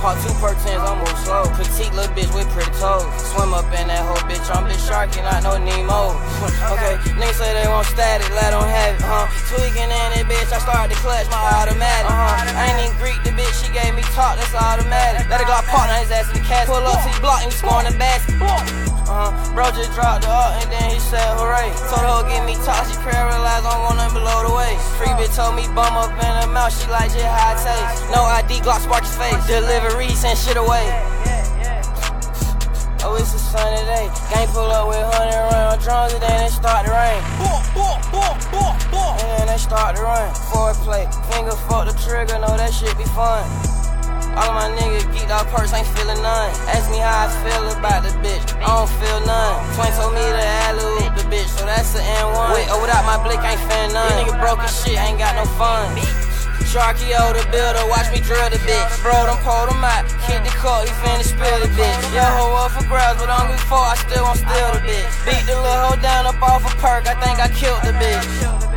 Pop 2 per 10s, I'm move slow. Petite little bitch with pretty toes. Swim up in that whole bitch, I'm bitch sharky, not no Nemo. Okay, niggas say they want static, let them have it, Tweaking in it, bitch, I started to clutch my automatic, I ain't even Greek the bitch, she gave me talk, that's automatic. Let a Glock partner his ass in the cast. Pull up to the block and scoring the basket. Bro just dropped the up and then he said hooray. Told her give me talk, she paralyzed on one and below the waist. Free bitch told me bum up in her mouth, she like just how it taste. No ID, Glock spark his face. Delivery, send shit away. Oh, it's a sunny day. Gang pull up with 100 round drums and then it start to rain. And then they start to run. Foreplay, finger fuck the trigger, know that shit be fun. All of my niggas geeked out purse, ain't feeling none. Ask me how I feel about the bitch, I don't feel none. Twin told me to alley-oop the bitch, so that's an N1. With or without my blick, ain't fin none. These niggas broke as shit, ain't got no fun. Sharky O the builder, watch me drill the bitch. Bro, done pulled him out, hit the court, he finna spill the bitch. Yo, hoe up for grabs, but on before I still won't steal the bitch. Beat the little hoe down up off a perk, I think I killed the bitch.